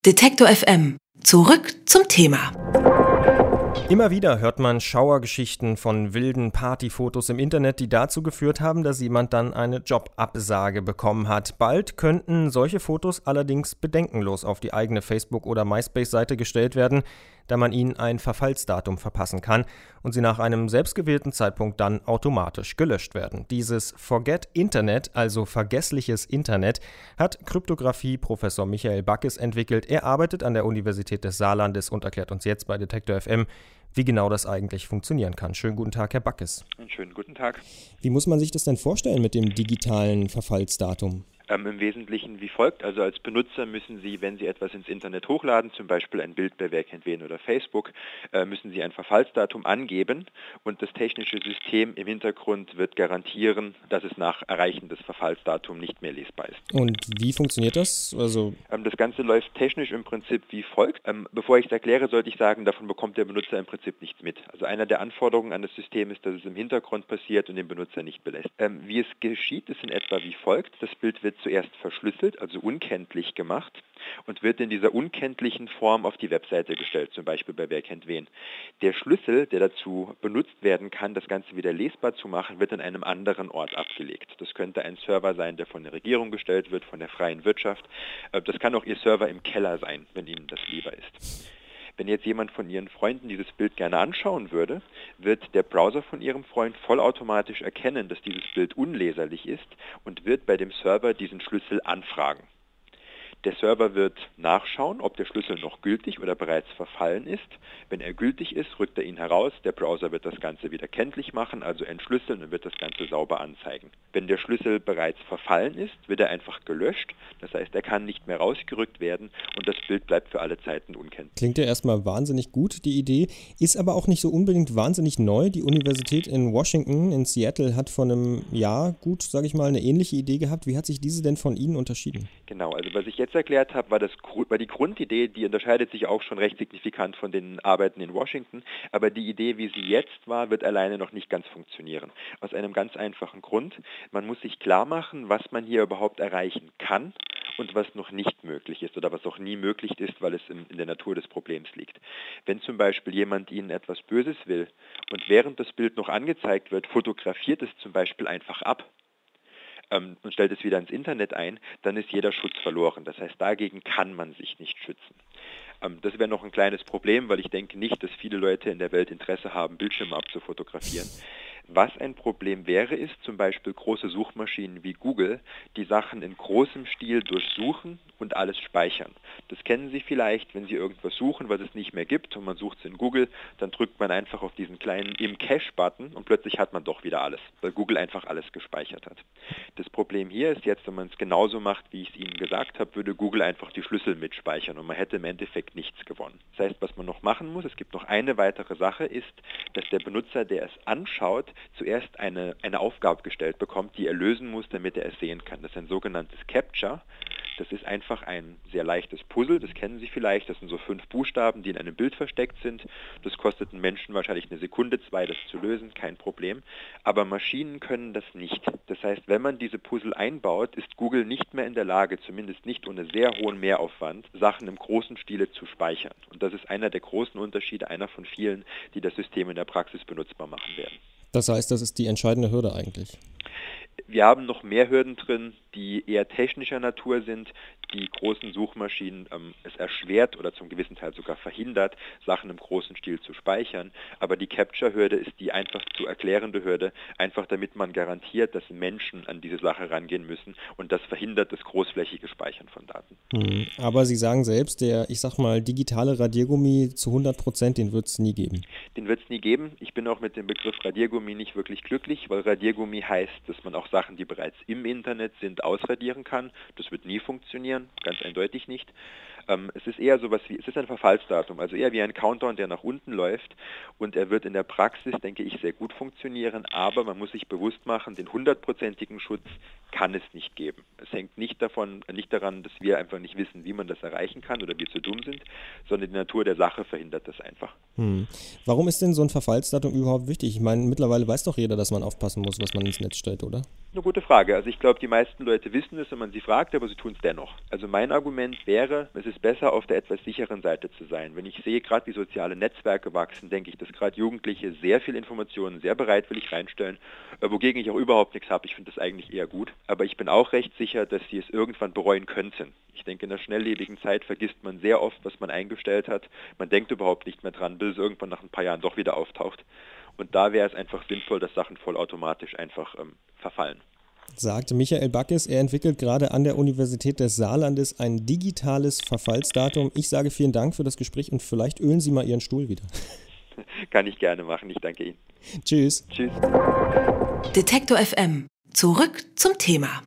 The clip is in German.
Detektor FM. Zurück zum Thema. Immer wieder hört man Schauergeschichten von wilden Partyfotos im Internet, die dazu geführt haben, dass jemand dann eine Jobabsage bekommen hat. Bald könnten solche Fotos allerdings bedenkenlos auf die eigene Facebook- oder MySpace-Seite gestellt werden, da man ihnen ein Verfallsdatum verpassen kann und sie nach einem selbstgewählten Zeitpunkt dann automatisch gelöscht werden. Dieses Forget Internet, also vergessliches Internet, hat Kryptographie-Professor Michael Backes entwickelt. Er arbeitet an der Universität des Saarlandes und erklärt uns jetzt bei Detektor FM, wie genau das eigentlich funktionieren kann. Schönen guten Tag, Herr Backes. Einen schönen guten Tag. Wie muss man sich das denn vorstellen mit dem digitalen Verfallsdatum? Im Wesentlichen wie folgt. Also als Benutzer müssen Sie, wenn Sie etwas ins Internet hochladen, zum Beispiel ein Bild bei Wer kennt wen oder Facebook, müssen Sie ein Verfallsdatum angeben und das technische System im Hintergrund wird garantieren, dass es nach Erreichen des Verfallsdatums nicht mehr lesbar ist. Und wie funktioniert das? Das Ganze läuft technisch im Prinzip wie folgt. Bevor ich es erkläre, sollte ich sagen, davon bekommt der Benutzer im Prinzip nichts mit. Also einer der Anforderungen an das System ist, dass es im Hintergrund passiert und den Benutzer nicht belässt. Wie es geschieht, ist in etwa wie folgt. Das Bild wird zuerst verschlüsselt, also unkenntlich gemacht und wird in dieser unkenntlichen Form auf die Webseite gestellt, zum Beispiel bei Wer kennt wen. Der Schlüssel, der dazu benutzt werden kann, das Ganze wieder lesbar zu machen, wird an einem anderen Ort abgelegt. Das könnte ein Server sein, der von der Regierung gestellt wird, von der freien Wirtschaft. Das kann auch Ihr Server im Keller sein, wenn Ihnen das lieber ist. Wenn jetzt jemand von Ihren Freunden dieses Bild gerne anschauen würde, wird der Browser von Ihrem Freund vollautomatisch erkennen, dass dieses Bild unleserlich ist und wird bei dem Server diesen Schlüssel anfragen. Der Server wird nachschauen, ob der Schlüssel noch gültig oder bereits verfallen ist. Wenn er gültig ist, rückt er ihn heraus. Der Browser wird das Ganze wieder kenntlich machen, also entschlüsseln und wird das Ganze sauber anzeigen. Wenn der Schlüssel bereits verfallen ist, wird er einfach gelöscht. Das heißt, er kann nicht mehr rausgerückt werden und das Bild bleibt für alle Zeiten unkenntlich. Klingt ja erstmal wahnsinnig gut, die Idee. Ist aber auch nicht so unbedingt wahnsinnig neu. Die Universität in Washington, in Seattle, hat vor einem Jahr, eine ähnliche Idee gehabt. Wie hat sich diese denn von Ihnen unterschieden? Genau, also was ich jetzt erklärt habe, war die Grundidee, die unterscheidet sich auch schon recht signifikant von den Arbeiten in Washington, aber die Idee, wie sie jetzt war, wird alleine noch nicht ganz funktionieren. Aus einem ganz einfachen Grund, man muss sich klar machen, was man hier überhaupt erreichen kann und was noch nicht möglich ist oder was auch nie möglich ist, weil es in der Natur des Problems liegt. Wenn zum Beispiel jemand Ihnen etwas Böses will und während das Bild noch angezeigt wird, fotografiert es zum Beispiel einfach ab, und stellt es wieder ins Internet ein, dann ist jeder Schutz verloren. Das heißt, dagegen kann man sich nicht schützen. Das wäre noch ein kleines Problem, weil ich denke nicht, dass viele Leute in der Welt Interesse haben, Bildschirme abzufotografieren. Was ein Problem wäre, ist zum Beispiel große Suchmaschinen wie Google, die Sachen in großem Stil durchsuchen und alles speichern. Das kennen Sie vielleicht, wenn Sie irgendwas suchen, was es nicht mehr gibt und man sucht es in Google, dann drückt man einfach auf diesen kleinen Im-Cache-Button und plötzlich hat man doch wieder alles, weil Google einfach alles gespeichert hat. Das Problem hier ist jetzt, wenn man es genauso macht, wie ich es Ihnen gesagt habe, würde Google einfach die Schlüssel mitspeichern und man hätte im Endeffekt nichts gewonnen. Das heißt, was man noch machen muss, es gibt noch eine weitere Sache, ist, dass der Benutzer, der es anschaut, zuerst eine Aufgabe gestellt bekommt, die er lösen muss, damit er es sehen kann. Das ist ein sogenanntes Captcha. Das ist einfach ein sehr leichtes Puzzle, das kennen Sie vielleicht. Das sind so 5 Buchstaben, die in einem Bild versteckt sind. Das kostet einen Menschen wahrscheinlich 1 Sekunde, 2, das zu lösen, kein Problem. Aber Maschinen können das nicht. Das heißt, wenn man diese Puzzle einbaut, ist Google nicht mehr in der Lage, zumindest nicht ohne sehr hohen Mehraufwand, Sachen im großen Stile zu speichern. Und das ist einer der großen Unterschiede, einer von vielen, die das System in der Praxis benutzbar machen werden. Das heißt, das ist die entscheidende Hürde eigentlich. Wir haben noch mehr Hürden drin, die eher technischer Natur sind. Die großen Suchmaschinen es erschwert oder zum gewissen Teil sogar verhindert, Sachen im großen Stil zu speichern. Aber die Capture-Hürde ist die einfach zu erklärende Hürde, einfach damit man garantiert, dass Menschen an diese Sache rangehen müssen und das verhindert das großflächige Speichern von Daten. Aber Sie sagen selbst, der, digitale Radiergummi zu 100%, den wird es nie geben. Den wird es nie geben. Ich bin auch mit dem Begriff Radiergummi nicht wirklich glücklich, weil Radiergummi heißt, dass man auch Sachen, die bereits im Internet sind, ausradieren kann. Das wird nie funktionieren, ganz eindeutig nicht. Es ist eher sowas wie, es ist ein Verfallsdatum, also eher wie ein Countdown, der nach unten läuft und er wird in der Praxis, denke ich, sehr gut funktionieren, aber man muss sich bewusst machen, den 100%igen Schutz kann es nicht geben. Es hängt nicht daran, dass wir einfach nicht wissen, wie man das erreichen kann oder wir zu dumm sind, sondern die Natur der Sache verhindert das einfach. Warum ist denn so ein Verfallsdatum überhaupt wichtig? Ich meine, mittlerweile weiß doch jeder, dass man aufpassen muss, was man ins Netz stellt, oder? Eine gute Frage. Also ich glaube, die meisten Leute wissen es, wenn man sie fragt, aber sie tun es dennoch. Also mein Argument wäre, es ist besser, auf der etwas sicheren Seite zu sein. Wenn ich sehe, gerade wie soziale Netzwerke wachsen, denke ich, dass gerade Jugendliche sehr viel Informationen sehr bereitwillig reinstellen, wogegen ich auch überhaupt nichts habe. Ich finde das eigentlich eher gut. Aber ich bin auch recht sicher, dass sie es irgendwann bereuen könnten. Ich denke, in der schnelllebigen Zeit vergisst man sehr oft, was man eingestellt hat. Man denkt überhaupt nicht mehr dran, bis es irgendwann nach ein paar Jahren doch wieder auftaucht. Und da wäre es einfach sinnvoll, dass Sachen vollautomatisch einfach verfallen. Sagte Michael Backes, er entwickelt gerade an der Universität des Saarlandes ein digitales Verfallsdatum. Ich sage vielen Dank für das Gespräch und vielleicht ölen Sie mal Ihren Stuhl wieder. Kann ich gerne machen, ich danke Ihnen. Tschüss. Tschüss. Detektor FM. Zurück zum Thema.